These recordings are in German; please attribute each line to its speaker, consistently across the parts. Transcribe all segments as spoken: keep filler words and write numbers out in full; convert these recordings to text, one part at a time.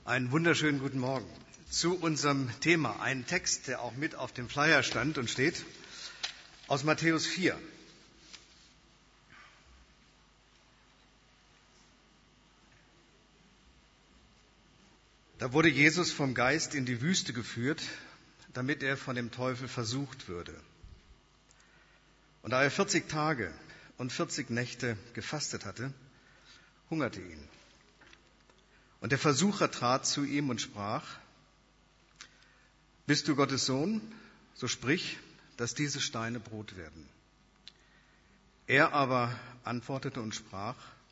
Speaker 1: Einen wunderschönen guten Morgen zu unserem Thema. Ein Text, der auch mit auf dem Flyer stand und steht, aus Matthäus vier. Da wurde Jesus vom Geist in die Wüste geführt, damit er von dem Teufel versucht würde. Und da er vierzig Tage und vierzig Nächte gefastet hatte, hungerte ihn. Und der Versucher trat zu ihm und sprach: Bist du Gottes Sohn? So sprich, dass diese Steine Brot werden. Er aber antwortete und sprach: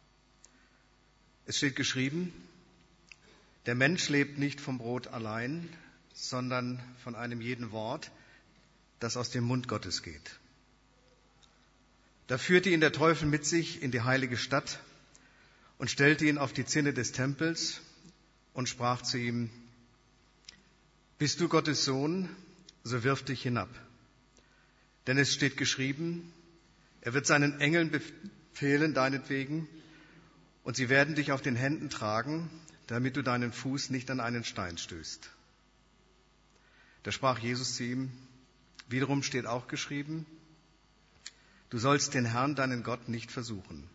Speaker 1: Es steht geschrieben, der Mensch lebt nicht vom Brot allein, sondern von einem jeden Wort, das aus dem Mund Gottes geht. Da führte ihn der Teufel mit sich in die heilige Stadt und stellte ihn auf die Zinne des Tempels und sprach zu ihm: Bist du Gottes Sohn, so wirf dich hinab. Denn es steht geschrieben, er wird seinen Engeln befehlen deinetwegen, und sie werden dich auf den Händen tragen, damit du deinen Fuß nicht an einen Stein stößt. Da sprach Jesus zu ihm: Wiederum steht auch geschrieben, du sollst den Herrn, deinen Gott, nicht versuchen.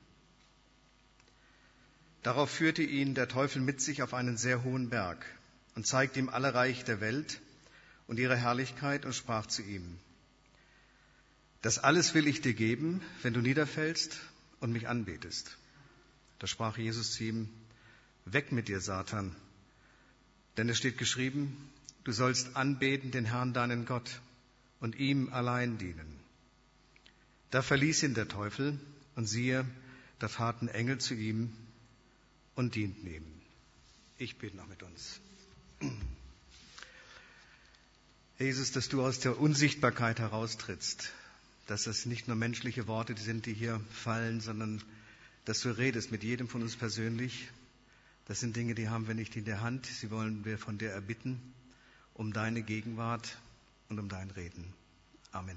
Speaker 1: Darauf führte ihn der Teufel mit sich auf einen sehr hohen Berg und zeigte ihm alle Reich der Welt und ihre Herrlichkeit und sprach zu ihm: Das alles will ich dir geben, wenn du niederfällst und mich anbetest. Da sprach Jesus zu ihm: Weg mit dir, Satan, denn es steht geschrieben, du sollst anbeten den Herrn, deinen Gott, und ihm allein dienen. Da verließ ihn der Teufel, und siehe, da traten Engel zu ihm und dienten ihm. Ich bete noch mit uns. Herr Jesus, dass du aus der Unsichtbarkeit heraustrittst, dass das nicht nur menschliche Worte sind, die hier fallen, sondern dass du redest mit jedem von uns persönlich. Das sind Dinge, die haben wir nicht in der Hand. Sie wollen wir von dir erbitten, um deine Gegenwart und um dein Reden. Amen.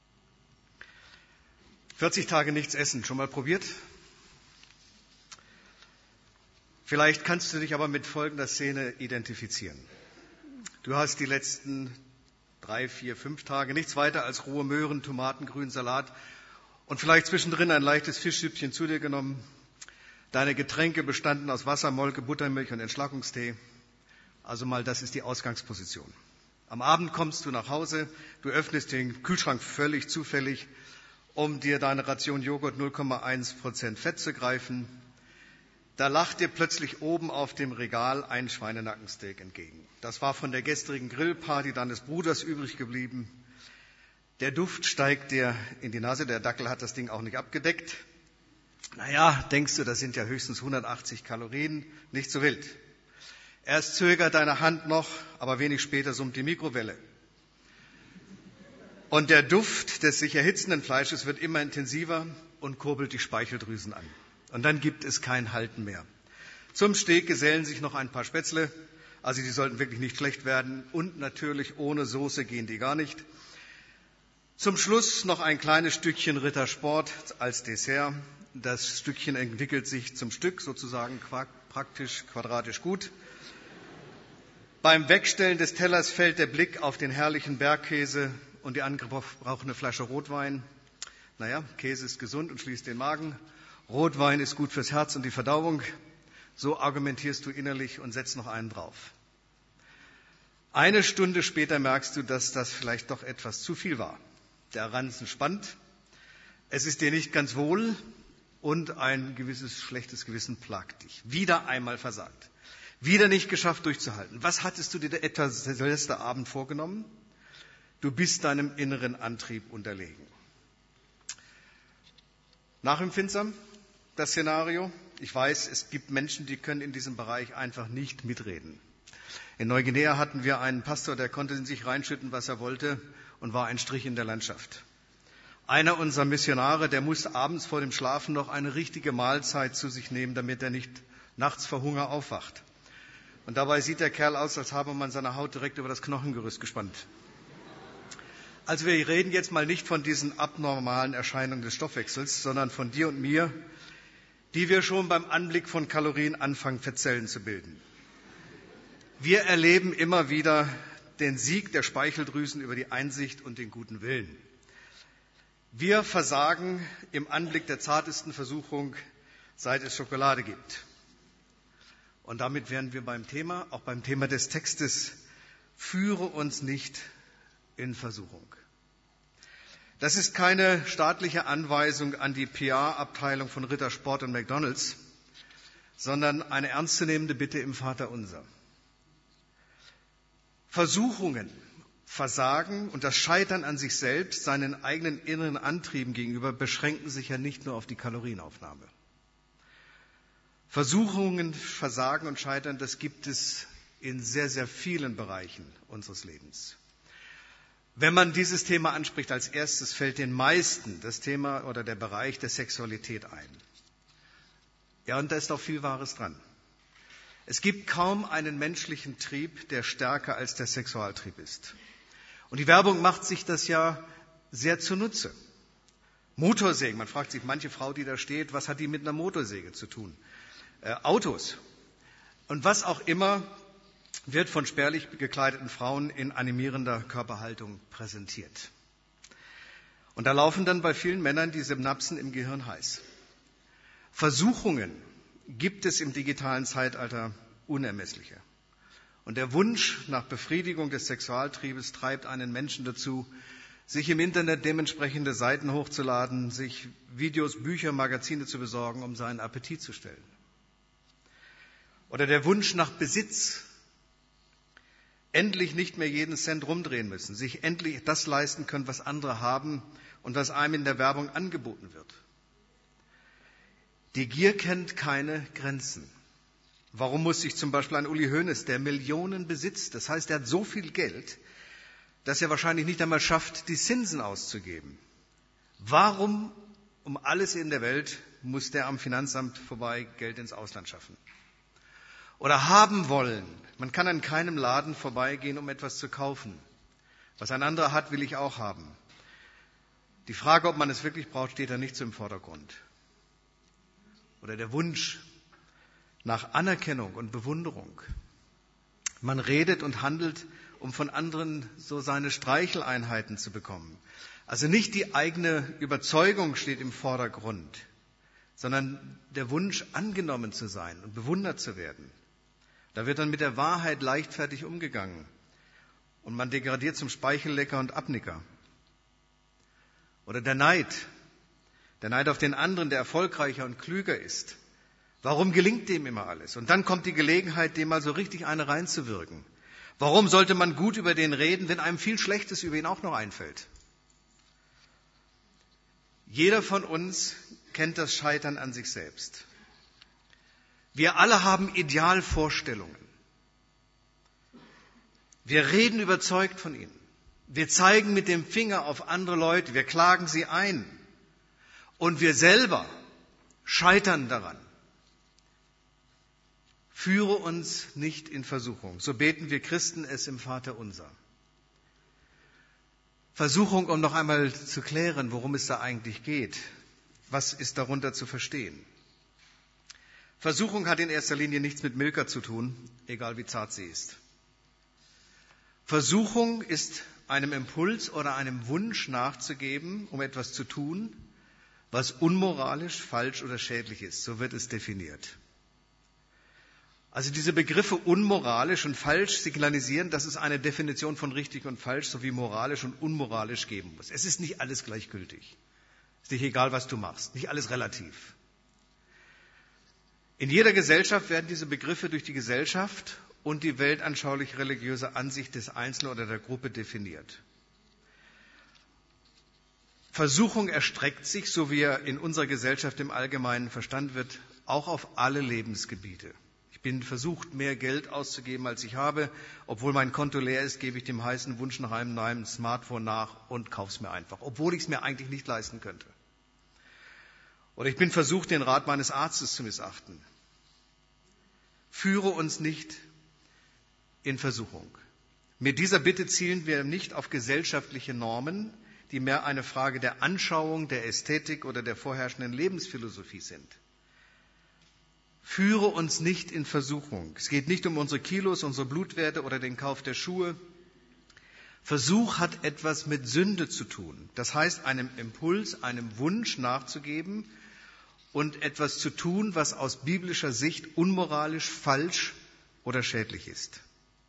Speaker 1: vierzig Tage nichts essen. Schon mal probiert? Vielleicht kannst du dich aber mit folgender Szene identifizieren. Du hast die letzten drei, vier, fünf Tage nichts weiter als rohe Möhren, Tomaten, grünen Salat und vielleicht zwischendrin ein leichtes Fischsüppchen zu dir genommen. Deine Getränke bestanden aus Wasser, Molke, Buttermilch und Entschlackungstee. Also mal, das ist die Ausgangsposition. Am Abend kommst du nach Hause, du öffnest den Kühlschrank völlig zufällig, um dir deine Ration Joghurt null Komma eins Prozent Fett zu greifen. Da lacht dir plötzlich oben auf dem Regal ein Schweinenackensteak entgegen. Das war von der gestrigen Grillparty deines Bruders übrig geblieben. Der Duft steigt dir in die Nase, der Dackel hat das Ding auch nicht abgedeckt. Naja, denkst du, das sind ja höchstens hundertachtzig Kalorien, nicht so wild. Erst zögert deine Hand noch, aber wenig später summt die Mikrowelle. Und der Duft des sich erhitzenden Fleisches wird immer intensiver und kurbelt die Speicheldrüsen an. Und dann gibt es kein Halten mehr. Zum Steak gesellen sich noch ein paar Spätzle, also die sollten wirklich nicht schlecht werden. Und natürlich ohne Soße gehen die gar nicht. Zum Schluss noch ein kleines Stückchen Rittersport als Dessert. Das Stückchen entwickelt sich zum Stück, sozusagen praktisch quadratisch gut. Beim Wegstellen des Tellers fällt der Blick auf den herrlichen Bergkäse und die angebrochene Flasche Rotwein. Naja, Käse ist gesund und schließt den Magen. Rotwein ist gut fürs Herz und die Verdauung. So argumentierst du innerlich und setzt noch einen drauf. Eine Stunde später merkst du, dass das vielleicht doch etwas zu viel war. Der Ranzen spannt, es ist dir nicht ganz wohl und ein gewisses schlechtes Gewissen plagt dich. Wieder einmal versagt. Wieder nicht geschafft durchzuhalten. Was hattest du dir etwa Silvesterabend vorgenommen? Du bist deinem inneren Antrieb unterlegen. Nachempfindsam, das Szenario? Ich weiß, es gibt Menschen, die können in diesem Bereich einfach nicht mitreden. In Neuguinea hatten wir einen Pastor, der konnte in sich reinschütten, was er wollte, und war ein Strich in der Landschaft. Einer unserer Missionare, der musste abends vor dem Schlafen noch eine richtige Mahlzeit zu sich nehmen, damit er nicht nachts vor Hunger aufwacht. Und dabei sieht der Kerl aus, als habe man seine Haut direkt über das Knochengerüst gespannt. Also wir reden jetzt mal nicht von diesen abnormalen Erscheinungen des Stoffwechsels, sondern von dir und mir, die wir schon beim Anblick von Kalorien anfangen, Fettzellen zu bilden. Wir erleben immer wieder den Sieg der Speicheldrüsen über die Einsicht und den guten Willen. Wir versagen im Anblick der zartesten Versuchung, seit es Schokolade gibt. Und damit wären wir beim Thema, auch beim Thema des Textes, führe uns nicht in Versuchung. Das ist keine staatliche Anweisung an die P R-Abteilung von Rittersport und McDonald's, sondern eine ernstzunehmende Bitte im Vaterunser. Versuchungen, Versagen und das Scheitern an sich selbst, seinen eigenen inneren Antrieben gegenüber, beschränken sich ja nicht nur auf die Kalorienaufnahme. Versuchungen, Versagen und Scheitern, das gibt es in sehr, sehr vielen Bereichen unseres Lebens. Wenn man dieses Thema anspricht, als erstes fällt den meisten das Thema oder der Bereich der Sexualität ein. Ja, und da ist auch viel Wahres dran. Es gibt kaum einen menschlichen Trieb, der stärker als der Sexualtrieb ist. Und die Werbung macht sich das ja sehr zunutze. Motorsägen, man fragt sich, manche Frau, die da steht, was hat die mit einer Motorsäge zu tun? Äh, Autos und was auch immer wird von spärlich gekleideten Frauen in animierender Körperhaltung präsentiert. Und da laufen dann bei vielen Männern die Synapsen im Gehirn heiß. Versuchungen gibt es im digitalen Zeitalter unermessliche. Und der Wunsch nach Befriedigung des Sexualtriebes treibt einen Menschen dazu, sich im Internet dementsprechende Seiten hochzuladen, sich Videos, Bücher, Magazine zu besorgen, um seinen Appetit zu stillen. Oder der Wunsch nach Besitz, endlich nicht mehr jeden Cent rumdrehen müssen, sich endlich das leisten können, was andere haben und was einem in der Werbung angeboten wird. Die Gier kennt keine Grenzen. Warum muss sich zum Beispiel ein Uli Hoeneß, der Millionen besitzt, das heißt, er hat so viel Geld, dass er wahrscheinlich nicht einmal schafft, die Zinsen auszugeben. Warum um alles in der Welt muss der am Finanzamt vorbei Geld ins Ausland schaffen? Oder haben wollen. Man kann an keinem Laden vorbeigehen, um etwas zu kaufen. Was ein anderer hat, will ich auch haben. Die Frage, ob man es wirklich braucht, steht da nicht so im Vordergrund. Oder der Wunsch nach Anerkennung und Bewunderung. Man redet und handelt, um von anderen so seine Streicheleinheiten zu bekommen. Also nicht die eigene Überzeugung steht im Vordergrund, sondern der Wunsch, angenommen zu sein und bewundert zu werden. Da wird dann mit der Wahrheit leichtfertig umgegangen und man degradiert zum Speichellecker und Abnicker. Oder der Neid, der Neid auf den anderen, der erfolgreicher und klüger ist. Warum gelingt dem immer alles? Und dann kommt die Gelegenheit, dem mal so richtig eine reinzuwirken. Warum sollte man gut über den reden, wenn einem viel Schlechtes über ihn auch noch einfällt? Jeder von uns kennt das Scheitern an sich selbst. Wir alle haben Idealvorstellungen. Wir reden überzeugt von ihnen. Wir zeigen mit dem Finger auf andere Leute, wir klagen sie ein. Und wir selber scheitern daran. Führe uns nicht in Versuchung. So beten wir Christen es im Vaterunser. Versuchung, um noch einmal zu klären, worum es da eigentlich geht. Was ist darunter zu verstehen? Versuchung hat in erster Linie nichts mit Milka zu tun, egal wie zart sie ist. Versuchung ist einem Impuls oder einem Wunsch nachzugeben, um etwas zu tun, was unmoralisch, falsch oder schädlich ist. So wird es definiert. Also diese Begriffe unmoralisch und falsch signalisieren, dass es eine Definition von richtig und falsch sowie moralisch und unmoralisch geben muss. Es ist nicht alles gleichgültig. Es ist nicht egal, was du machst. Nicht alles relativ. In jeder Gesellschaft werden diese Begriffe durch die Gesellschaft und die weltanschaulich-religiöse Ansicht des Einzelnen oder der Gruppe definiert. Versuchung erstreckt sich, so wie er in unserer Gesellschaft im Allgemeinen verstanden wird, auch auf alle Lebensgebiete. Ich bin versucht, mehr Geld auszugeben, als ich habe. Obwohl mein Konto leer ist, gebe ich dem heißen Wunsch nach einem neuen Smartphone nach und kaufe es mir einfach, obwohl ich es mir eigentlich nicht leisten könnte. Oder ich bin versucht, den Rat meines Arztes zu missachten. Führe uns nicht in Versuchung. Mit dieser Bitte zielen wir nicht auf gesellschaftliche Normen, die mehr eine Frage der Anschauung, der Ästhetik oder der vorherrschenden Lebensphilosophie sind. Führe uns nicht in Versuchung. Es geht nicht um unsere Kilos, unsere Blutwerte oder den Kauf der Schuhe. Versuch hat etwas mit Sünde zu tun. Das heißt, einem Impuls, einem Wunsch nachzugeben und etwas zu tun, was aus biblischer Sicht unmoralisch, falsch oder schädlich ist.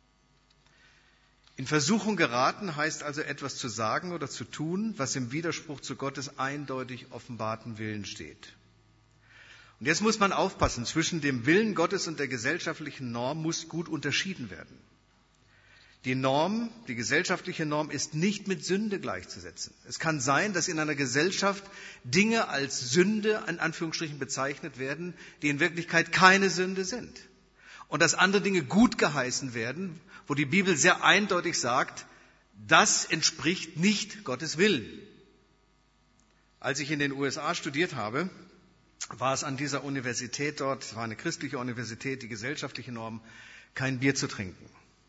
Speaker 1: In Versuchung geraten heißt also etwas zu sagen oder zu tun, was im Widerspruch zu Gottes eindeutig offenbarten Willen steht. Und jetzt muss man aufpassen, zwischen dem Willen Gottes und der gesellschaftlichen Norm muss gut unterschieden werden. Die Norm, die gesellschaftliche Norm ist nicht mit Sünde gleichzusetzen. Es kann sein, dass in einer Gesellschaft Dinge als Sünde in Anführungsstrichen bezeichnet werden, die in Wirklichkeit keine Sünde sind. Und dass andere Dinge gut geheißen werden, wo die Bibel sehr eindeutig sagt, das entspricht nicht Gottes Willen. Als ich in den U S A studiert habe, war es an dieser Universität dort, es war eine christliche Universität, die gesellschaftliche Norm, kein Bier zu trinken.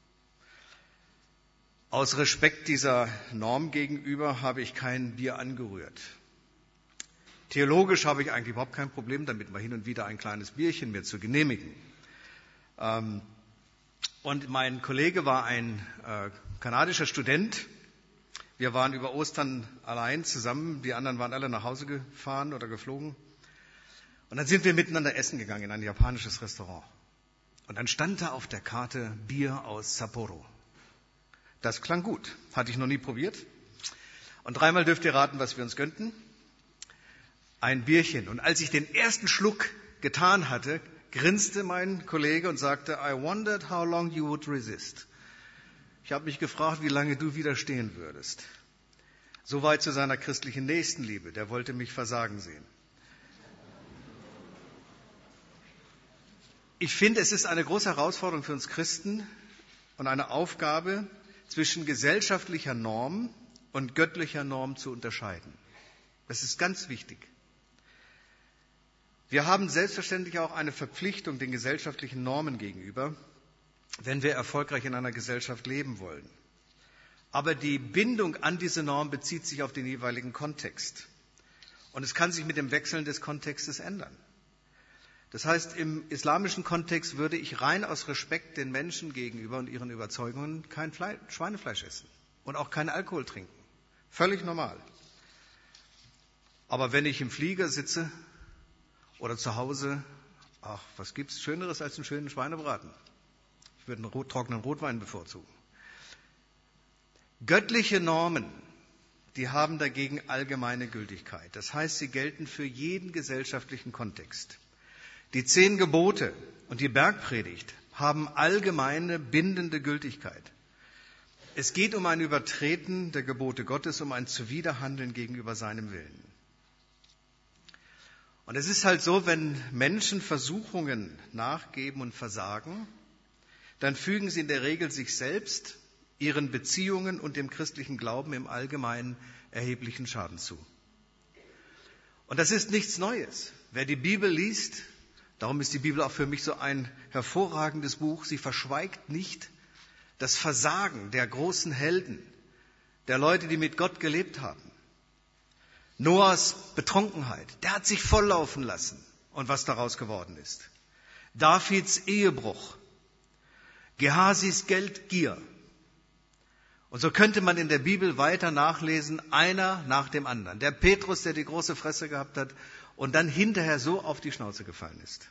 Speaker 1: Aus Respekt dieser Norm gegenüber habe ich kein Bier angerührt. Theologisch habe ich eigentlich überhaupt kein Problem damit, mal hin und wieder ein kleines Bierchen mir zu genehmigen. Und mein Kollege war ein äh, kanadischer Student. Wir waren über Ostern allein zusammen. Die anderen waren alle nach Hause gefahren oder geflogen. Und dann sind wir miteinander essen gegangen in ein japanisches Restaurant. Und dann stand da auf der Karte Bier aus Sapporo. Das klang gut. Hatte ich noch nie probiert. Und dreimal dürft ihr raten, was wir uns gönnten. Ein Bierchen. Und als ich den ersten Schluck getan hatte, grinste mein Kollege und sagte, I wondered how long you would resist. Ich habe mich gefragt, wie lange du widerstehen würdest. Soweit zu seiner christlichen Nächstenliebe. Der wollte mich versagen sehen. Ich finde, es ist eine große Herausforderung für uns Christen und eine Aufgabe, zwischen gesellschaftlicher Norm und göttlicher Norm zu unterscheiden. Das ist ganz wichtig. Wir haben selbstverständlich auch eine Verpflichtung den gesellschaftlichen Normen gegenüber, wenn wir erfolgreich in einer Gesellschaft leben wollen. Aber die Bindung an diese Norm bezieht sich auf den jeweiligen Kontext. Und es kann sich mit dem Wechseln des Kontextes ändern. Das heißt, im islamischen Kontext würde ich rein aus Respekt den Menschen gegenüber und ihren Überzeugungen kein Fleisch, Schweinefleisch essen und auch keinen Alkohol trinken. Völlig normal. Aber wenn ich im Flieger sitze oder zu Hause, ach, was gibt's Schöneres als einen schönen Schweinebraten? Ich würde einen rot, trockenen Rotwein bevorzugen. Göttliche Normen, die haben dagegen allgemeine Gültigkeit. Das heißt, sie gelten für jeden gesellschaftlichen Kontext. Die zehn Gebote und die Bergpredigt haben allgemeine, bindende Gültigkeit. Es geht um ein Übertreten der Gebote Gottes, um ein Zuwiderhandeln gegenüber seinem Willen. Und es ist halt so, wenn Menschen Versuchungen nachgeben und versagen, dann fügen sie in der Regel sich selbst, ihren Beziehungen und dem christlichen Glauben im Allgemeinen erheblichen Schaden zu. Und das ist nichts Neues. Wer die Bibel liest, darum ist die Bibel auch für mich so ein hervorragendes Buch. Sie verschweigt nicht das Versagen der großen Helden, der Leute, die mit Gott gelebt haben. Noahs Betrunkenheit, der hat sich volllaufen lassen und was daraus geworden ist. Davids Ehebruch, Gehasis Geldgier. Und so könnte man in der Bibel weiter nachlesen, einer nach dem anderen. Der Petrus, der die große Fresse gehabt hat, und dann hinterher so auf die Schnauze gefallen ist.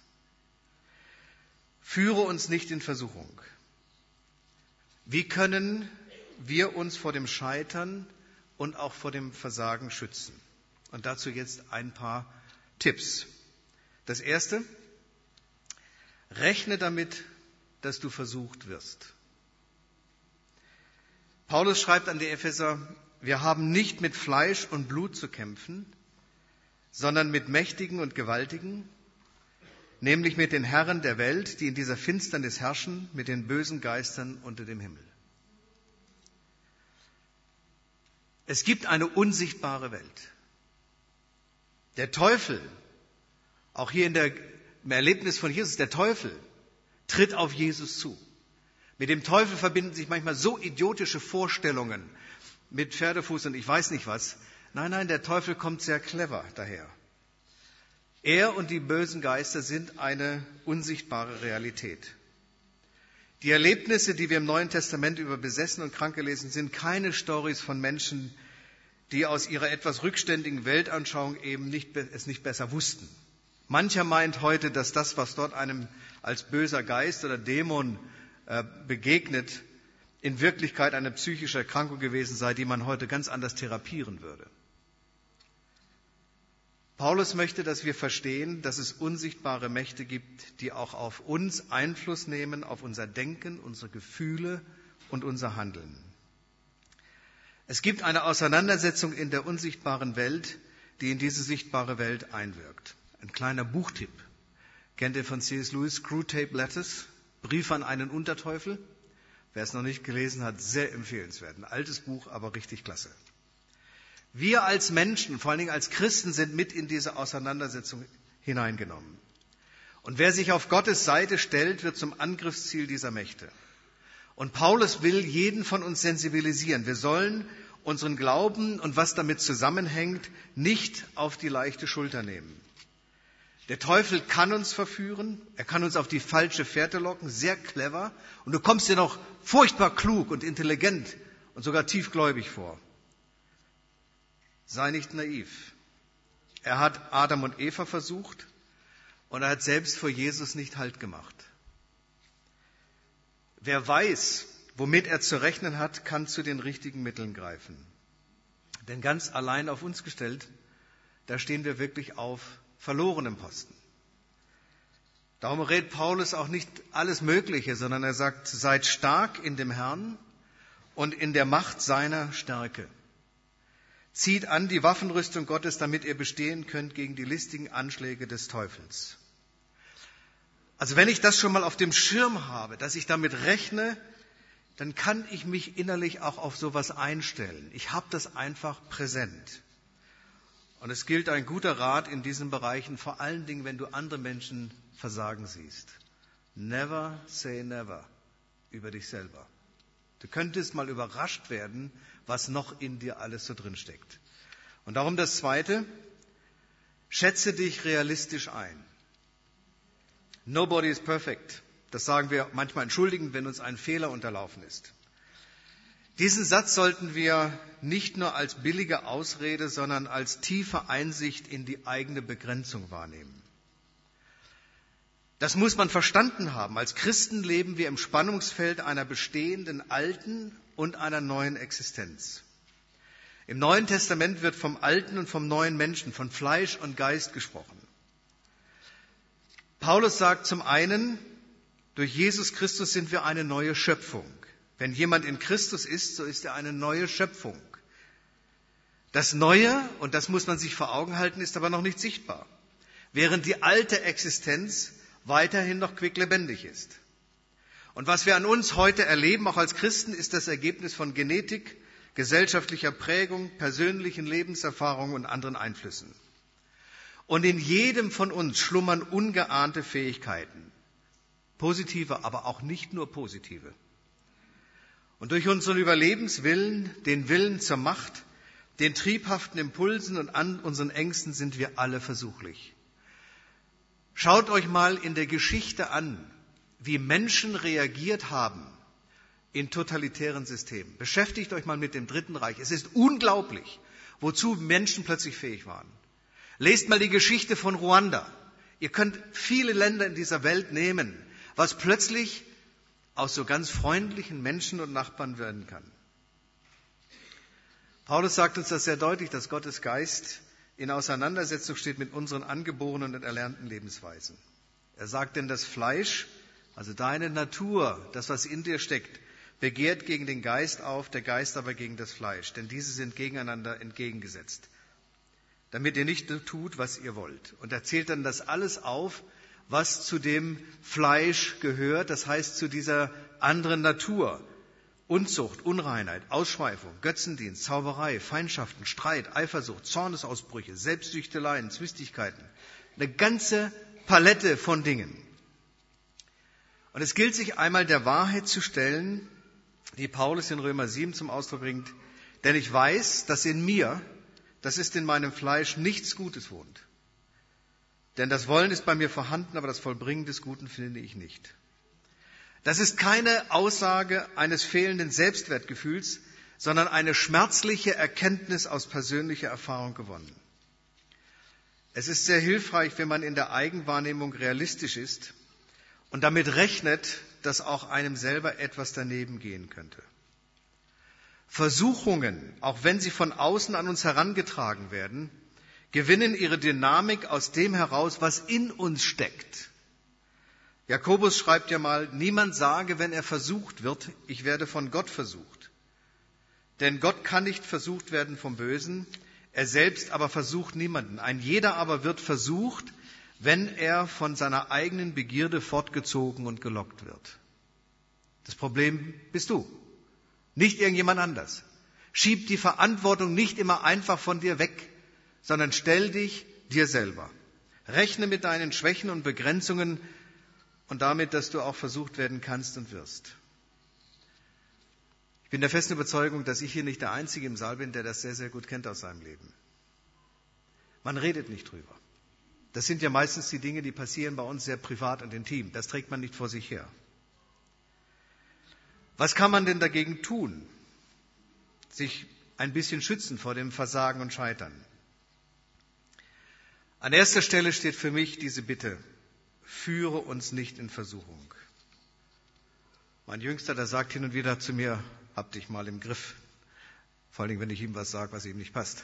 Speaker 1: Führe uns nicht in Versuchung. Wie können wir uns vor dem Scheitern und auch vor dem Versagen schützen? Und dazu jetzt ein paar Tipps. Das erste, rechne damit, dass du versucht wirst. Paulus schreibt an die Epheser, wir haben nicht mit Fleisch und Blut zu kämpfen, sondern mit Mächtigen und Gewaltigen, nämlich mit den Herren der Welt, die in dieser Finsternis herrschen, mit den bösen Geistern unter dem Himmel. Es gibt eine unsichtbare Welt. Der Teufel, auch hier in der, im Erlebnis von Jesus, der Teufel tritt auf Jesus zu. Mit dem Teufel verbinden sich manchmal so idiotische Vorstellungen mit Pferdefuß und ich weiß nicht was. Nein, nein, der Teufel kommt sehr clever daher. Er und die bösen Geister sind eine unsichtbare Realität. Die Erlebnisse, die wir im Neuen Testament über Besessene und Kranke lesen, sind keine Storys von Menschen, die aus ihrer etwas rückständigen Weltanschauung eben nicht, es nicht besser wussten. Mancher meint heute, dass das, was dort einem als böser Geist oder Dämon äh, begegnet, in Wirklichkeit eine psychische Erkrankung gewesen sei, die man heute ganz anders therapieren würde. Paulus möchte, dass wir verstehen, dass es unsichtbare Mächte gibt, die auch auf uns Einfluss nehmen, auf unser Denken, unsere Gefühle und unser Handeln. Es gibt eine Auseinandersetzung in der unsichtbaren Welt, die in diese sichtbare Welt einwirkt. Ein kleiner Buchtipp. Kennt ihr von C S Lewis, Screwtape Letters? Brief an einen Unterteufel? Wer es noch nicht gelesen hat, sehr empfehlenswert. Ein altes Buch, aber richtig klasse. Wir als Menschen, vor allen Dingen als Christen, sind mit in diese Auseinandersetzung hineingenommen. Und wer sich auf Gottes Seite stellt, wird zum Angriffsziel dieser Mächte. Und Paulus will jeden von uns sensibilisieren. Wir sollen unseren Glauben und was damit zusammenhängt, nicht auf die leichte Schulter nehmen. Der Teufel kann uns verführen, er kann uns auf die falsche Fährte locken, sehr clever. Und du kommst dir noch furchtbar klug und intelligent und sogar tiefgläubig vor. Sei nicht naiv. Er hat Adam und Eva versucht und er hat selbst vor Jesus nicht Halt gemacht. Wer weiß, womit er zu rechnen hat, kann zu den richtigen Mitteln greifen. Denn ganz allein auf uns gestellt, da stehen wir wirklich auf verlorenem Posten. Darum rät Paulus auch nicht alles Mögliche, sondern er sagt, seid stark in dem Herrn und in der Macht seiner Stärke. Zieht an die Waffenrüstung Gottes, damit ihr bestehen könnt gegen die listigen Anschläge des Teufels. Also wenn ich das schon mal auf dem Schirm habe, dass ich damit rechne, dann kann ich mich innerlich auch auf sowas einstellen. Ich habe das einfach präsent. Und es gilt ein guter Rat in diesen Bereichen, vor allen Dingen, wenn du andere Menschen versagen siehst. Never say never über dich selber. Du könntest mal überrascht werden, was noch in dir alles so drin steckt. Und darum das Zweite, schätze dich realistisch ein. Nobody is perfect. Das sagen wir manchmal entschuldigend, wenn uns ein Fehler unterlaufen ist. Diesen Satz sollten wir nicht nur als billige Ausrede, sondern als tiefe Einsicht in die eigene Begrenzung wahrnehmen. Das muss man verstanden haben. Als Christen leben wir im Spannungsfeld einer bestehenden alten und einer neuen Existenz. Im Neuen Testament wird vom alten und vom neuen Menschen, von Fleisch und Geist gesprochen. Paulus sagt zum einen, durch Jesus Christus sind wir eine neue Schöpfung. Wenn jemand in Christus ist, so ist er eine neue Schöpfung. Das Neue, und das muss man sich vor Augen halten, ist aber noch nicht sichtbar. Während die alte Existenz weiterhin noch quicklebendig ist. Und was wir an uns heute erleben, auch als Christen, ist das Ergebnis von Genetik, gesellschaftlicher Prägung, persönlichen Lebenserfahrungen und anderen Einflüssen. Und in jedem von uns schlummern ungeahnte Fähigkeiten. Positive, aber auch nicht nur positive. Und durch unseren Überlebenswillen, den Willen zur Macht, den triebhaften Impulsen und an unseren Ängsten sind wir alle versuchlich. Schaut euch mal in der Geschichte an, wie Menschen reagiert haben in totalitären Systemen. Beschäftigt euch mal mit dem Dritten Reich. Es ist unglaublich, wozu Menschen plötzlich fähig waren. Lest mal die Geschichte von Ruanda. Ihr könnt viele Länder in dieser Welt nehmen, was plötzlich aus so ganz freundlichen Menschen und Nachbarn werden kann. Paulus sagt uns das sehr deutlich, dass Gottes Geist in Auseinandersetzung steht mit unseren angeborenen und erlernten Lebensweisen. Er sagt denn, das Fleisch, also deine Natur, das, was in dir steckt, begehrt gegen den Geist auf, der Geist aber gegen das Fleisch. Denn diese sind gegeneinander entgegengesetzt, damit ihr nicht tut, was ihr wollt. Und er zählt dann das alles auf, was zu dem Fleisch gehört, das heißt zu dieser anderen Natur. Unzucht, Unreinheit, Ausschweifung, Götzendienst, Zauberei, Feindschaften, Streit, Eifersucht, Zornesausbrüche, Selbstsüchteleien, Zwistigkeiten. Eine ganze Palette von Dingen. Und es gilt sich einmal der Wahrheit zu stellen, die Paulus in Römer sieben zum Ausdruck bringt. Denn ich weiß, dass in mir, das ist in meinem Fleisch, nichts Gutes wohnt. Denn das Wollen ist bei mir vorhanden, aber das Vollbringen des Guten finde ich nicht. Das ist keine Aussage eines fehlenden Selbstwertgefühls, sondern eine schmerzliche Erkenntnis aus persönlicher Erfahrung gewonnen. Es ist sehr hilfreich, wenn man in der Eigenwahrnehmung realistisch ist und damit rechnet, dass auch einem selber etwas daneben gehen könnte. Versuchungen, auch wenn sie von außen an uns herangetragen werden, gewinnen ihre Dynamik aus dem heraus, was in uns steckt. Jakobus schreibt ja mal, niemand sage, wenn er versucht wird, ich werde von Gott versucht. Denn Gott kann nicht versucht werden vom Bösen, er selbst aber versucht niemanden. Ein jeder aber wird versucht, wenn er von seiner eigenen Begierde fortgezogen und gelockt wird. Das Problem bist du, nicht irgendjemand anders. Schieb die Verantwortung nicht immer einfach von dir weg, sondern stell dich dir selber. Rechne mit deinen Schwächen und Begrenzungen und damit, dass du auch versucht werden kannst und wirst. Ich bin der festen Überzeugung, dass ich hier nicht der Einzige im Saal bin, der das sehr, sehr gut kennt aus seinem Leben. Man redet nicht drüber. Das sind ja meistens die Dinge, die passieren bei uns sehr privat und intim. Das trägt man nicht vor sich her. Was kann man denn dagegen tun? Sich ein bisschen schützen vor dem Versagen und Scheitern. An erster Stelle steht für mich diese Bitte, führe uns nicht in Versuchung. Mein Jüngster, der sagt hin und wieder zu mir, hab dich mal im Griff. Vor allem, wenn ich ihm was sage, was ihm nicht passt.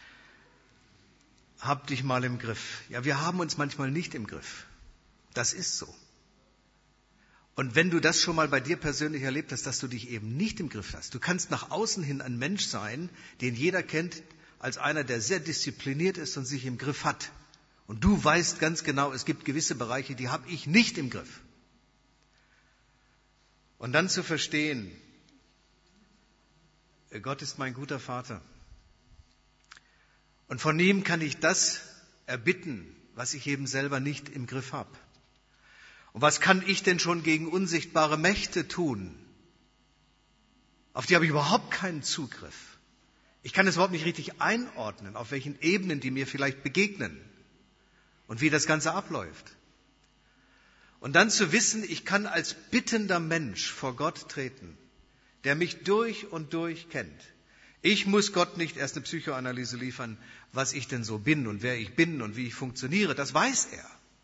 Speaker 1: Hab dich mal im Griff. Ja, wir haben uns manchmal nicht im Griff. Das ist so. Und wenn du das schon mal bei dir persönlich erlebt hast, dass du dich eben nicht im Griff hast, du kannst nach außen hin ein Mensch sein, den jeder kennt als einer, der sehr diszipliniert ist und sich im Griff hat. Und du weißt ganz genau, es gibt gewisse Bereiche, die habe ich nicht im Griff. Und dann zu verstehen, Gott ist mein guter Vater. Und von ihm kann ich das erbitten, was ich eben selber nicht im Griff habe. Und was kann ich denn schon gegen unsichtbare Mächte tun? Auf die habe ich überhaupt keinen Zugriff. Ich kann es überhaupt nicht richtig einordnen, auf welchen Ebenen die mir vielleicht begegnen und wie das Ganze abläuft. Und dann zu wissen, ich kann als bittender Mensch vor Gott treten, der mich durch und durch kennt. Ich muss Gott nicht erst eine Psychoanalyse liefern, was ich denn so bin und wer ich bin und wie ich funktioniere. Das weiß er.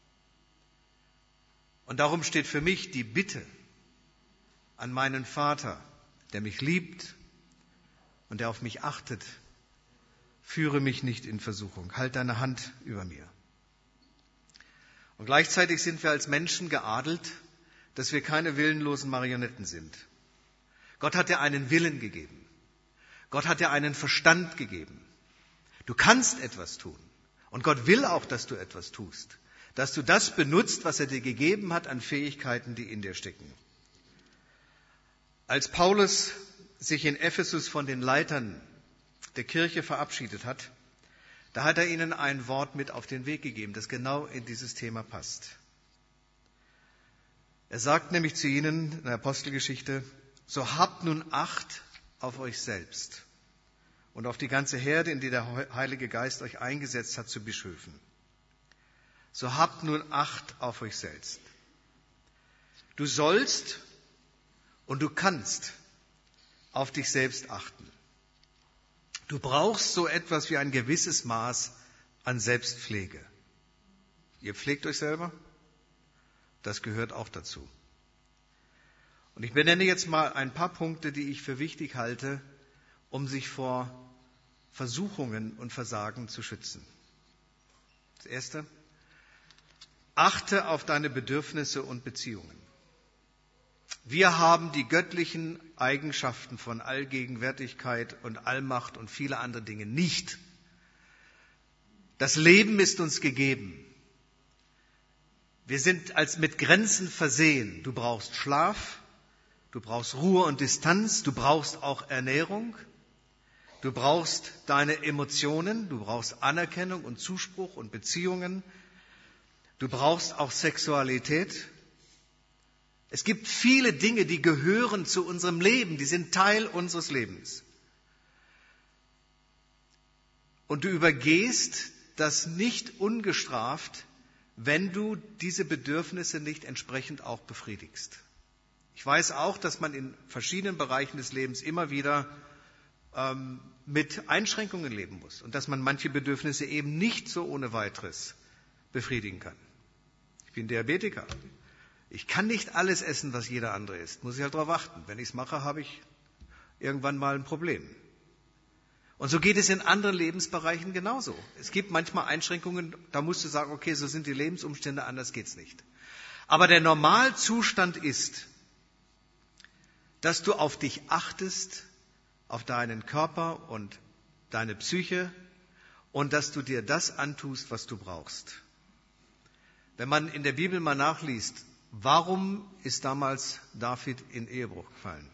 Speaker 1: Und darum steht für mich die Bitte an meinen Vater, der mich liebt und der auf mich achtet. Führe mich nicht in Versuchung. Halt deine Hand über mir. Und gleichzeitig sind wir als Menschen geadelt, dass wir keine willenlosen Marionetten sind. Gott hat dir einen Willen gegeben. Gott hat dir einen Verstand gegeben. Du kannst etwas tun. Und Gott will auch, dass du etwas tust. Dass du das benutzt, was er dir gegeben hat an Fähigkeiten, die in dir stecken. Als Paulus sich in Ephesus von den Leitern der Kirche verabschiedet hat, da hat er ihnen ein Wort mit auf den Weg gegeben, das genau in dieses Thema passt. Er sagt nämlich zu ihnen in der Apostelgeschichte, so habt nun Acht auf euch selbst und auf die ganze Herde, in die der Heilige Geist euch eingesetzt hat, zu Bischöfen. So habt nun Acht auf euch selbst. Du sollst und du kannst auf dich selbst achten. Du brauchst so etwas wie ein gewisses Maß an Selbstpflege. Ihr pflegt euch selber? Das gehört auch dazu. Und ich benenne jetzt mal ein paar Punkte, die ich für wichtig halte, um sich vor Versuchungen und Versagen zu schützen. Das Erste, achte auf deine Bedürfnisse und Beziehungen. Wir haben die göttlichen Eigenschaften von Allgegenwärtigkeit und Allmacht und viele andere Dinge nicht. Das Leben ist uns gegeben. Wir sind als mit Grenzen versehen. Du brauchst Schlaf, du brauchst Ruhe und Distanz, du brauchst auch Ernährung, du brauchst deine Emotionen, du brauchst Anerkennung und Zuspruch und Beziehungen, du brauchst auch Sexualität. Es gibt viele Dinge, die gehören zu unserem Leben, die sind Teil unseres Lebens. Und du übergehst das nicht ungestraft, wenn du diese Bedürfnisse nicht entsprechend auch befriedigst. Ich weiß auch, dass man in verschiedenen Bereichen des Lebens immer wieder ähm, mit Einschränkungen leben muss und dass man manche Bedürfnisse eben nicht so ohne weiteres befriedigen kann. Ich bin Diabetiker. Ich kann nicht alles essen, was jeder andere isst. Muss ich halt darauf achten. Wenn ich es mache, habe ich irgendwann mal ein Problem. Und so geht es in anderen Lebensbereichen genauso. Es gibt manchmal Einschränkungen, da musst du sagen, okay, so sind die Lebensumstände, anders geht's nicht. Aber der Normalzustand ist, dass du auf dich achtest, auf deinen Körper und deine Psyche und dass du dir das antust, was du brauchst. Wenn man in der Bibel mal nachliest, warum ist damals David in Ehebruch gefallen?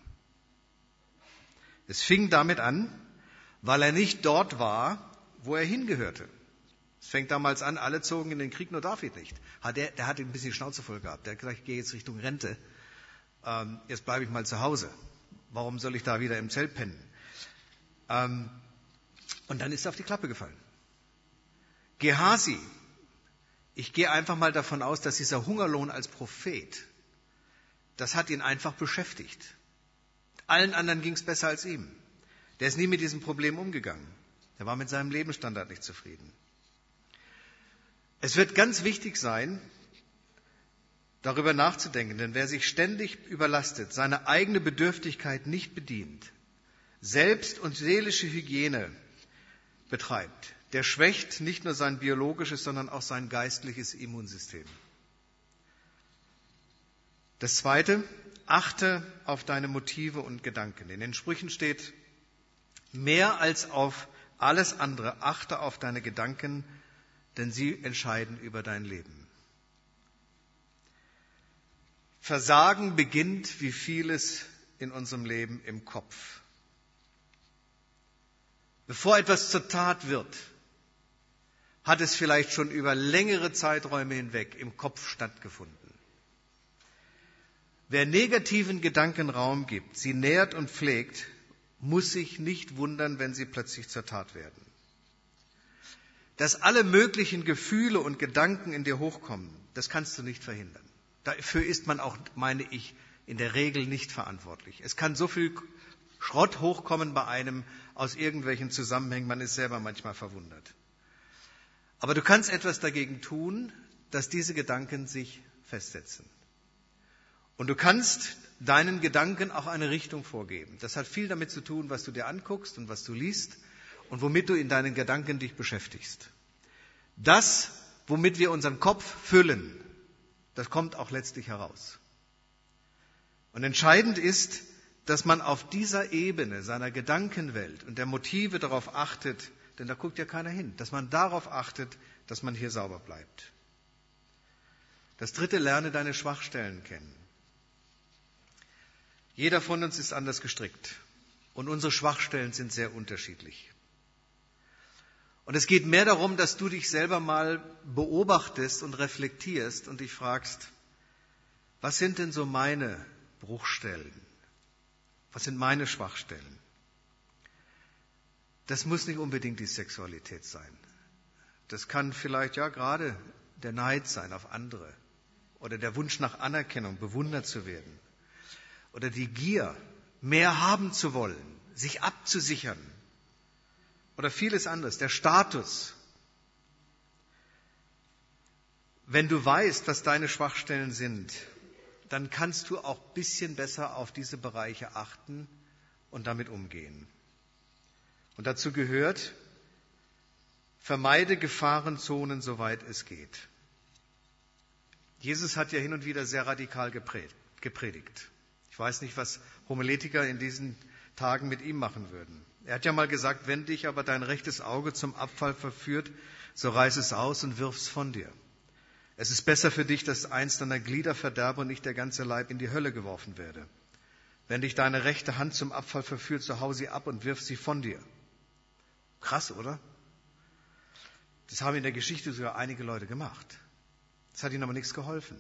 Speaker 1: Es fing damit an, weil er nicht dort war, wo er hingehörte. Es fängt damals an, alle zogen in den Krieg, nur David nicht. Der, der hatte ein bisschen Schnauze voll gehabt. Der hat gesagt, ich gehe jetzt Richtung Rente. Ähm, jetzt bleibe ich mal zu Hause. Warum soll ich da wieder im Zelt pennen? Ähm, und dann ist er auf die Klappe gefallen. Gehasi. Ich gehe einfach mal davon aus, dass dieser Hungerlohn als Prophet, das hat ihn einfach beschäftigt. Allen anderen ging es besser als ihm. Der ist nie mit diesem Problem umgegangen. Der war mit seinem Lebensstandard nicht zufrieden. Es wird ganz wichtig sein, darüber nachzudenken, denn wer sich ständig überlastet, seine eigene Bedürftigkeit nicht bedient, Selbst- und seelische Hygiene betreibt, der schwächt nicht nur sein biologisches, sondern auch sein geistliches Immunsystem. Das Zweite, achte auf deine Motive und Gedanken. In den Sprüchen steht, mehr als auf alles andere, achte auf deine Gedanken, denn sie entscheiden über dein Leben. Versagen beginnt, wie vieles in unserem Leben, im Kopf. Bevor etwas zur Tat wird, hat es vielleicht schon über längere Zeiträume hinweg im Kopf stattgefunden. Wer negativen Gedanken Raum gibt, sie nährt und pflegt, muss sich nicht wundern, wenn sie plötzlich zur Tat werden. Dass alle möglichen Gefühle und Gedanken in dir hochkommen, das kannst du nicht verhindern. Dafür ist man auch, meine ich, in der Regel nicht verantwortlich. Es kann so viel Schrott hochkommen bei einem aus irgendwelchen Zusammenhängen, man ist selber manchmal verwundert. Aber du kannst etwas dagegen tun, dass diese Gedanken sich festsetzen. Und du kannst deinen Gedanken auch eine Richtung vorgeben. Das hat viel damit zu tun, was du dir anguckst und was du liest und womit du in deinen Gedanken dich beschäftigst. Das, womit wir unseren Kopf füllen, das kommt auch letztlich heraus. Und entscheidend ist, dass man auf dieser Ebene seiner Gedankenwelt und der Motive darauf achtet, denn da guckt ja keiner hin, dass man darauf achtet, dass man hier sauber bleibt. Das Dritte, lerne deine Schwachstellen kennen. Jeder von uns ist anders gestrickt und unsere Schwachstellen sind sehr unterschiedlich. Und es geht mehr darum, dass du dich selber mal beobachtest und reflektierst und dich fragst, was sind denn so meine Bruchstellen? Was sind meine Schwachstellen? Das muss nicht unbedingt die Sexualität sein. Das kann vielleicht ja gerade der Neid sein auf andere oder der Wunsch nach Anerkennung, bewundert zu werden oder die Gier, mehr haben zu wollen, sich abzusichern oder vieles anderes, der Status. Wenn du weißt, was deine Schwachstellen sind, dann kannst du auch ein bisschen besser auf diese Bereiche achten und damit umgehen. Und dazu gehört, vermeide Gefahrenzonen, soweit es geht. Jesus hat ja hin und wieder sehr radikal gepredigt. Ich weiß nicht, was Homiletiker in diesen Tagen mit ihm machen würden. Er hat ja mal gesagt, wenn dich aber dein rechtes Auge zum Abfall verführt, so reiß es aus und wirf es von dir. Es ist besser für dich, dass eins deiner Glieder verderbe und nicht der ganze Leib in die Hölle geworfen werde. Wenn dich deine rechte Hand zum Abfall verführt, so hau sie ab und wirf sie von dir. Krass, oder? Das haben in der Geschichte sogar einige Leute gemacht. Das hat ihnen aber nichts geholfen.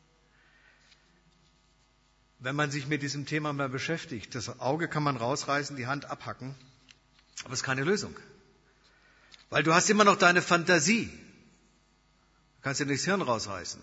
Speaker 1: Wenn man sich mit diesem Thema mal beschäftigt, das Auge kann man rausreißen, die Hand abhacken, aber es ist keine Lösung. Weil du hast immer noch deine Fantasie. Du Kannst dir nicht das Hirn rausreißen.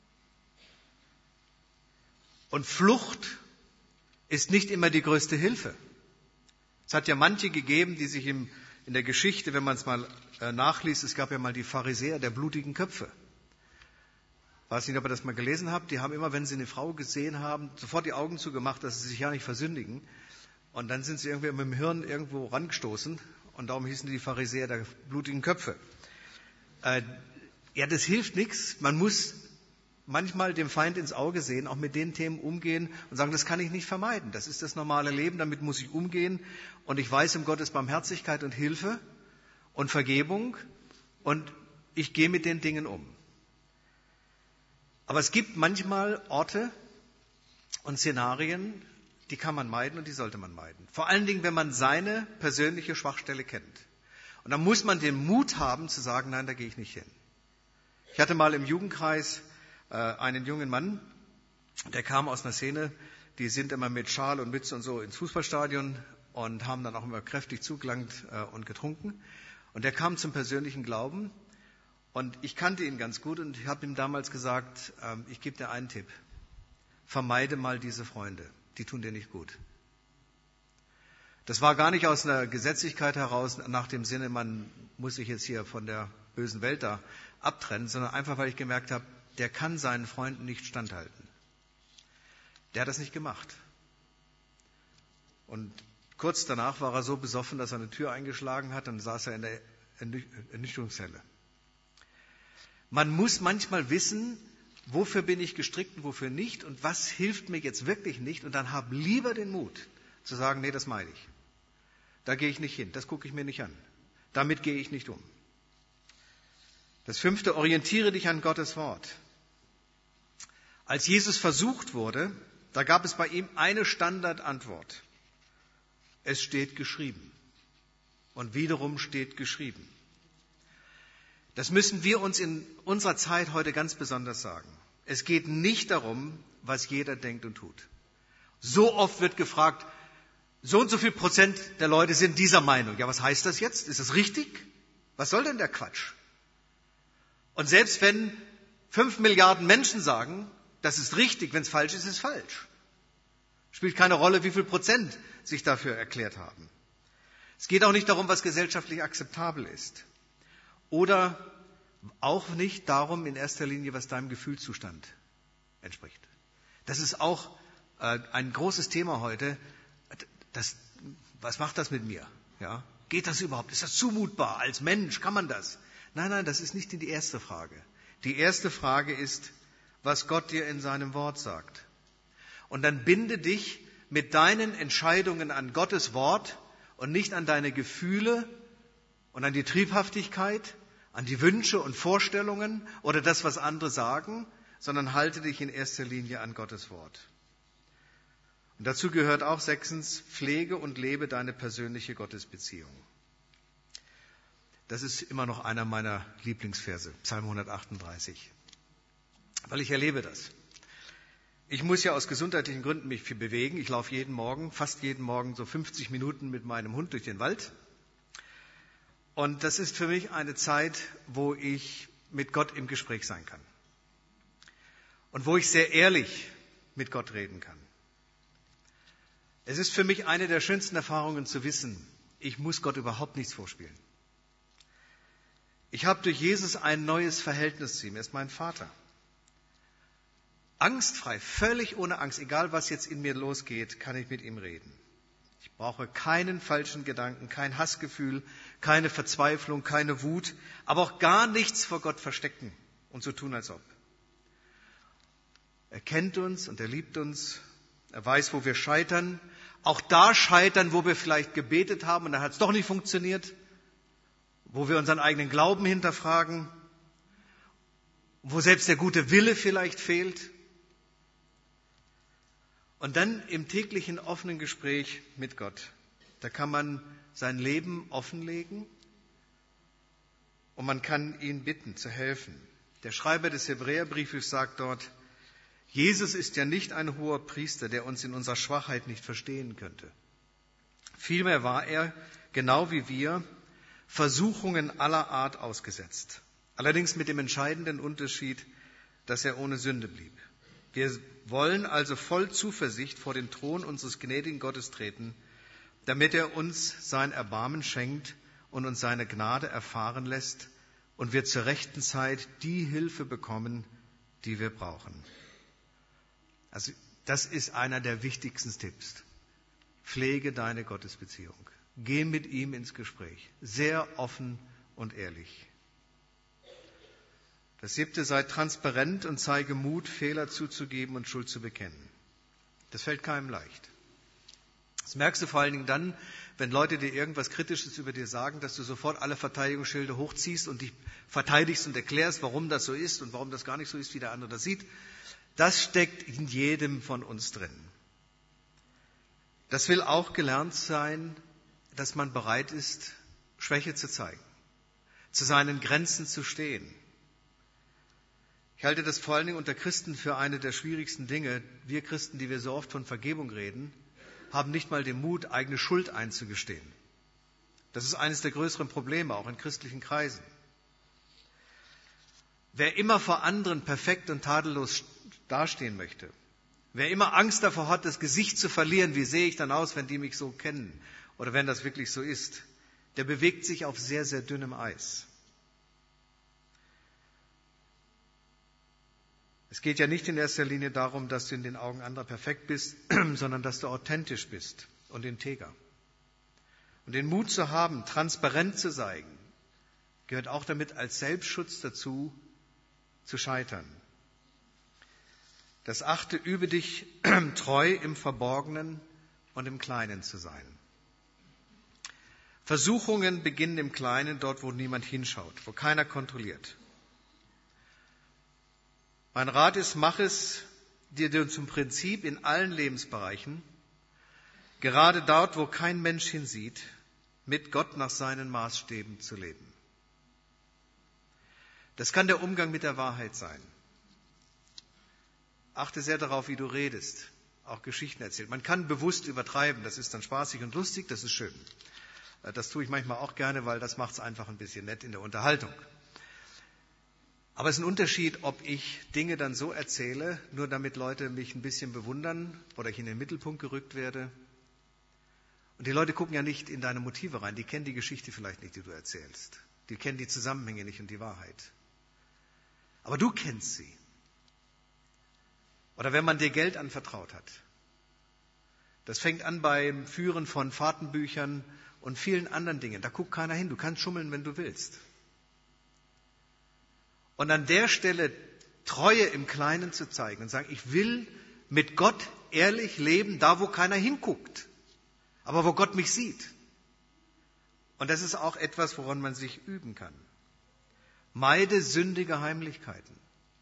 Speaker 1: Und Flucht ist nicht immer die größte Hilfe. Es hat ja manche gegeben, die sich im, in der Geschichte, wenn man es mal äh, nachliest, es gab ja mal die Pharisäer der blutigen Köpfe. Ich weiß nicht, ob ihr das mal gelesen habt. Die haben immer, wenn sie eine Frau gesehen haben, sofort die Augen zugemacht, dass sie sich ja nicht versündigen. Und dann sind sie irgendwie mit dem Hirn irgendwo rangestoßen. Und darum hießen die Pharisäer der blutigen Köpfe. Äh, ja, das hilft nichts. Man muss manchmal dem Feind ins Auge sehen, auch mit den Themen umgehen und sagen, das kann ich nicht vermeiden. Das ist das normale Leben, damit muss ich umgehen. Und ich weiß um Gottes Barmherzigkeit und Hilfe und Vergebung und ich gehe mit den Dingen um. Aber es gibt manchmal Orte und Szenarien, die kann man meiden und die sollte man meiden. Vor allen Dingen, wenn man seine persönliche Schwachstelle kennt. Und dann muss man den Mut haben zu sagen, nein, da gehe ich nicht hin. Ich hatte mal im Jugendkreis einen jungen Mann, der kam aus einer Szene, die sind immer mit Schal und Mütze und so ins Fußballstadion und haben dann auch immer kräftig zugelangt und getrunken. Und der kam zum persönlichen Glauben und ich kannte ihn ganz gut und ich habe ihm damals gesagt, ich gebe dir einen Tipp, vermeide mal diese Freunde, die tun dir nicht gut. Das war gar nicht aus einer Gesetzlichkeit heraus, nach dem Sinne, man muss sich jetzt hier von der bösen Welt da abtrennen, sondern einfach, weil ich gemerkt habe, der kann seinen Freunden nicht standhalten. Der hat das nicht gemacht. Und kurz danach war er so besoffen, dass er eine Tür eingeschlagen hat, dann saß er in der Ernüchterungszelle. Man muss manchmal wissen, wofür bin ich gestrickt und wofür nicht und was hilft mir jetzt wirklich nicht und dann hab lieber den Mut zu sagen, nee, das meine ich. Da gehe ich nicht hin, das gucke ich mir nicht an. Damit gehe ich nicht um. Das fünfte, orientiere dich an Gottes Wort. Als Jesus versucht wurde, da gab es bei ihm eine Standardantwort. Es steht geschrieben. Und wiederum steht geschrieben. Das müssen wir uns in unserer Zeit heute ganz besonders sagen. Es geht nicht darum, was jeder denkt und tut. So oft wird gefragt, so und so viel Prozent der Leute sind dieser Meinung. Ja, was heißt das jetzt? Ist das richtig? Was soll denn der Quatsch? Und selbst wenn fünf Milliarden Menschen sagen, das ist richtig, wenn es falsch ist, ist es falsch. Spielt keine Rolle, wie viel Prozent sich dafür erklärt haben. Es geht auch nicht darum, was gesellschaftlich akzeptabel ist. Oder auch nicht darum, in erster Linie, was deinem Gefühlszustand entspricht. Das ist auch äh, ein großes Thema heute. Das, was macht das mit mir? Ja? Geht das überhaupt? Ist das zumutbar? Als Mensch kann man das? Nein, nein, das ist nicht die erste Frage. Die erste Frage ist, was Gott dir in seinem Wort sagt. Und dann binde dich mit deinen Entscheidungen an Gottes Wort und nicht an deine Gefühle und an die Triebhaftigkeit, an die Wünsche und Vorstellungen oder das, was andere sagen, sondern halte dich in erster Linie an Gottes Wort. Und dazu gehört auch sechstens, pflege und lebe deine persönliche Gottesbeziehung. Das ist immer noch einer meiner Lieblingsverse, Psalm hundertachtunddreißig. Weil ich erlebe das. Ich muss ja aus gesundheitlichen Gründen mich viel bewegen. Ich laufe jeden Morgen, fast jeden Morgen so fünfzig Minuten mit meinem Hund durch den Wald. Und das ist für mich eine Zeit, wo ich mit Gott im Gespräch sein kann. Und wo ich sehr ehrlich mit Gott reden kann. Es ist für mich eine der schönsten Erfahrungen zu wissen, ich muss Gott überhaupt nichts vorspielen. Ich habe durch Jesus ein neues Verhältnis zu ihm. Er ist mein Vater. Angstfrei, völlig ohne Angst, egal was jetzt in mir losgeht, kann ich mit ihm reden. Ich brauche keinen falschen Gedanken, kein Hassgefühl, keine Verzweiflung, keine Wut, aber auch gar nichts vor Gott verstecken und so tun, als ob. Er kennt uns und er liebt uns. Er weiß, wo wir scheitern. Auch da scheitern, wo wir vielleicht gebetet haben und dann hat es doch nicht funktioniert. Wo wir unseren eigenen Glauben hinterfragen. Wo selbst der gute Wille vielleicht fehlt. Und dann im täglichen offenen Gespräch mit Gott. Da kann man sein Leben offenlegen und man kann ihn bitten, zu helfen. Der Schreiber des Hebräerbriefes sagt dort, Jesus ist ja nicht ein hoher Priester, der uns in unserer Schwachheit nicht verstehen könnte. Vielmehr war er, genau wie wir, Versuchungen aller Art ausgesetzt. Allerdings mit dem entscheidenden Unterschied, dass er ohne Sünde blieb. Wir wollen also voll Zuversicht vor den Thron unseres gnädigen Gottes treten, damit er uns sein Erbarmen schenkt und uns seine Gnade erfahren lässt und wir zur rechten Zeit die Hilfe bekommen, die wir brauchen. Also das ist einer der wichtigsten Tipps. Pflege deine Gottesbeziehung. Geh mit ihm ins Gespräch. Sehr offen und ehrlich. Das siebte, sei transparent und zeige Mut, Fehler zuzugeben und Schuld zu bekennen. Das fällt keinem leicht. Das merkst du vor allen Dingen dann, wenn Leute dir irgendwas Kritisches über dir sagen, dass du sofort alle Verteidigungsschilder hochziehst und dich verteidigst und erklärst, warum das so ist und warum das gar nicht so ist, wie der andere das sieht. Das steckt in jedem von uns drin. Das will auch gelernt sein, dass man bereit ist, Schwäche zu zeigen, zu seinen Grenzen zu stehen. Ich halte das vor allen Dingen unter Christen für eine der schwierigsten Dinge. Wir Christen, die wir so oft von Vergebung reden, haben nicht mal den Mut, eigene Schuld einzugestehen. Das ist eines der größeren Probleme, auch in christlichen Kreisen. Wer immer vor anderen perfekt und tadellos dastehen möchte, wer immer Angst davor hat, das Gesicht zu verlieren, wie sehe ich dann aus, wenn die mich so kennen oder wenn das wirklich so ist, der bewegt sich auf sehr, sehr dünnem Eis. Es geht ja nicht in erster Linie darum, dass du in den Augen anderer perfekt bist, sondern dass du authentisch bist und integer. Und den Mut zu haben, transparent zu sein, gehört auch damit als Selbstschutz dazu, zu scheitern. Das achte, übe dich treu im Verborgenen und im Kleinen zu sein. Versuchungen beginnen im Kleinen, dort wo niemand hinschaut, wo keiner kontrolliert. Mein Rat ist, mach es dir zum Prinzip in allen Lebensbereichen, gerade dort, wo kein Mensch hinsieht, mit Gott nach seinen Maßstäben zu leben. Das kann der Umgang mit der Wahrheit sein. Achte sehr darauf, wie du redest, auch Geschichten erzählst. Man kann bewusst übertreiben, das ist dann spaßig und lustig, das ist schön. Das tue ich manchmal auch gerne, weil das macht es einfach ein bisschen nett in der Unterhaltung. Aber es ist ein Unterschied, ob ich Dinge dann so erzähle, nur damit Leute mich ein bisschen bewundern oder ich in den Mittelpunkt gerückt werde. Und die Leute gucken ja nicht in deine Motive rein, die kennen die Geschichte vielleicht nicht, die du erzählst. Die kennen die Zusammenhänge nicht und die Wahrheit. Aber du kennst sie. Oder wenn man dir Geld anvertraut hat. Das fängt an beim Führen von Fahrtenbüchern und vielen anderen Dingen. Da guckt keiner hin, du kannst schummeln, wenn du willst. Und an der Stelle Treue im Kleinen zu zeigen und sagen, ich will mit Gott ehrlich leben, da wo keiner hinguckt, aber wo Gott mich sieht. Und das ist auch etwas, woran man sich üben kann. Meide sündige Heimlichkeiten.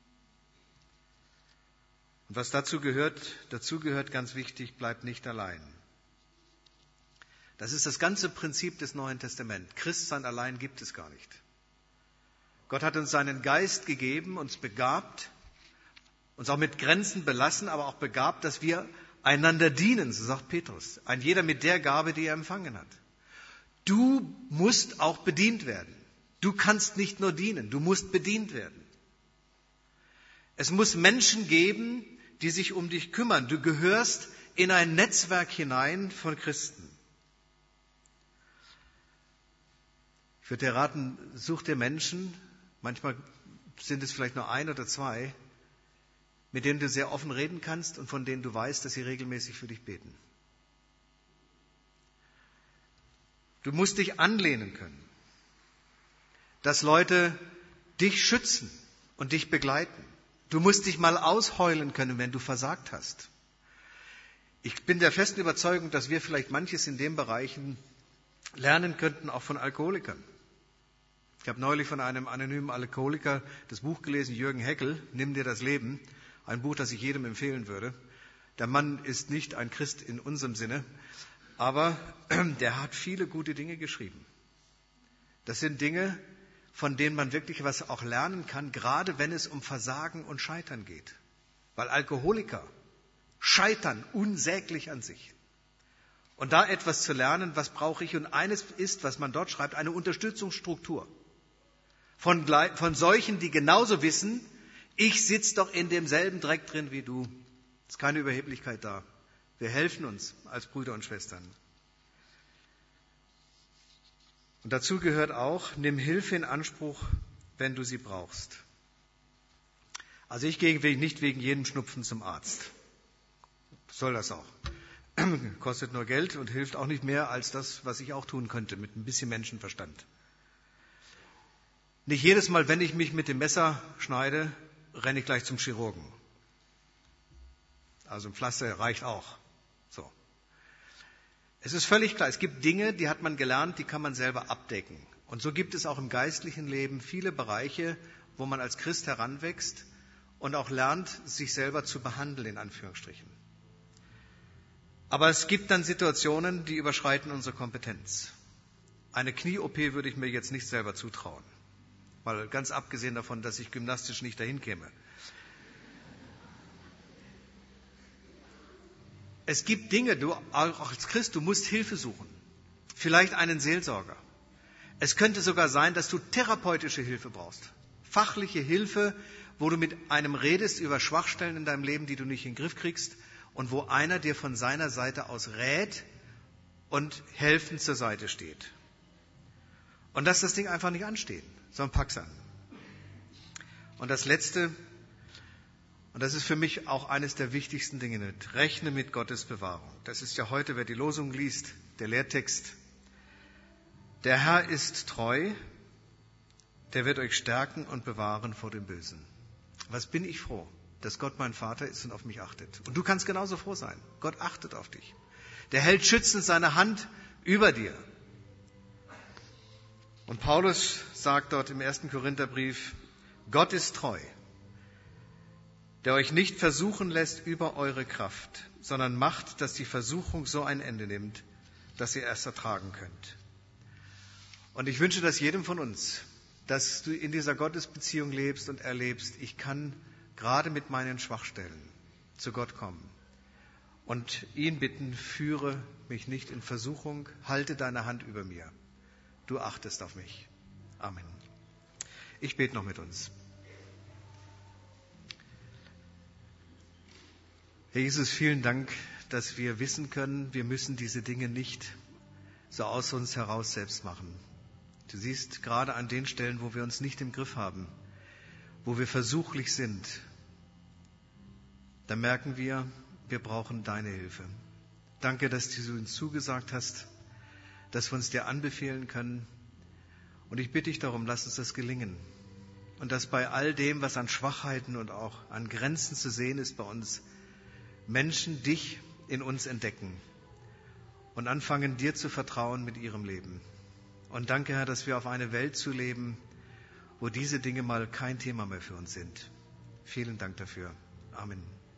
Speaker 1: Und was dazu gehört, dazu gehört ganz wichtig, bleib nicht allein. Das ist das ganze Prinzip des Neuen Testaments. Christsein allein gibt es gar nicht. Gott hat uns seinen Geist gegeben, uns begabt, uns auch mit Grenzen belassen, aber auch begabt, dass wir einander dienen, so sagt Petrus. Ein jeder mit der Gabe, die er empfangen hat. Du musst auch bedient werden. Du kannst nicht nur dienen, du musst bedient werden. Es muss Menschen geben, die sich um dich kümmern. Du gehörst in ein Netzwerk hinein von Christen. Ich würde dir raten, such dir Menschen, manchmal sind es vielleicht nur ein oder zwei, mit denen du sehr offen reden kannst und von denen du weißt, dass sie regelmäßig für dich beten. Du musst dich anlehnen können, dass Leute dich schützen und dich begleiten. Du musst dich mal ausheulen können, wenn du versagt hast. Ich bin der festen Überzeugung, dass wir vielleicht manches in den Bereichen lernen könnten, auch von Alkoholikern. Ich habe neulich von einem anonymen Alkoholiker das Buch gelesen, Jürgen Heckel, Nimm dir das Leben. Ein Buch, das ich jedem empfehlen würde. Der Mann ist nicht ein Christ in unserem Sinne, aber der hat viele gute Dinge geschrieben. Das sind Dinge, von denen man wirklich was auch lernen kann, gerade wenn es um Versagen und Scheitern geht. Weil Alkoholiker scheitern unsäglich an sich. Und da etwas zu lernen, was brauche ich? Und eines ist, was man dort schreibt, eine Unterstützungsstruktur. Von, von solchen, die genauso wissen, ich sitze doch in demselben Dreck drin wie du. Es ist keine Überheblichkeit da. Wir helfen uns als Brüder und Schwestern. Und dazu gehört auch, nimm Hilfe in Anspruch, wenn du sie brauchst. Also ich gehe nicht wegen jedem Schnupfen zum Arzt. Soll das auch. Kostet nur Geld und hilft auch nicht mehr als das, was ich auch tun könnte, mit ein bisschen Menschenverstand. Nicht jedes Mal, wenn ich mich mit dem Messer schneide, renne ich gleich zum Chirurgen. Also ein Pflaster reicht auch. So. Es ist völlig klar, es gibt Dinge, die hat man gelernt, die kann man selber abdecken. Und so gibt es auch im geistlichen Leben viele Bereiche, wo man als Christ heranwächst und auch lernt, sich selber zu behandeln, in Anführungsstrichen. Aber es gibt dann Situationen, die überschreiten unsere Kompetenz. Eine Knie-O P würde ich mir jetzt nicht selber zutrauen. Mal ganz abgesehen davon, dass ich gymnastisch nicht dahin käme. Es gibt Dinge, du auch als Christ, du musst Hilfe suchen. Vielleicht einen Seelsorger. Es könnte sogar sein, dass du therapeutische Hilfe brauchst. Fachliche Hilfe, wo du mit einem redest über Schwachstellen in deinem Leben, die du nicht in den Griff kriegst und wo einer dir von seiner Seite aus rät und helfend zur Seite steht. Und lass das Ding einfach nicht anstehen, sondern pack's an. Und das Letzte, und das ist für mich auch eines der wichtigsten Dinge, rechne mit Gottes Bewahrung. Das ist ja heute, wer die Losung liest, der Lehrtext. Der Herr ist treu, der wird euch stärken und bewahren vor dem Bösen. Was bin ich froh, dass Gott mein Vater ist und auf mich achtet. Und du kannst genauso froh sein. Gott achtet auf dich. Der hält schützend seine Hand über dir. Und Paulus sagt dort im ersten Korintherbrief, Gott ist treu, der euch nicht versuchen lässt über eure Kraft, sondern macht, dass die Versuchung so ein Ende nimmt, dass ihr erst ertragen könnt. Und ich wünsche das jedem von uns, dass du in dieser Gottesbeziehung lebst und erlebst, ich kann gerade mit meinen Schwachstellen zu Gott kommen und ihn bitten, führe mich nicht in Versuchung, halte deine Hand über mir. Du achtest auf mich. Amen. Ich bete noch mit uns. Herr Jesus, vielen Dank, dass wir wissen können, wir müssen diese Dinge nicht so aus uns heraus selbst machen. Du siehst, gerade an den Stellen, wo wir uns nicht im Griff haben, wo wir versuchlich sind, da merken wir, wir brauchen deine Hilfe. Danke, dass du uns zugesagt hast, dass wir uns dir anbefehlen können. Und ich bitte dich darum, lass uns das gelingen. Und dass bei all dem, was an Schwachheiten und auch an Grenzen zu sehen ist bei uns, Menschen dich in uns entdecken und anfangen, dir zu vertrauen mit ihrem Leben. Und danke, Herr, dass wir auf eine Welt zu leben, wo diese Dinge mal kein Thema mehr für uns sind. Vielen Dank dafür. Amen.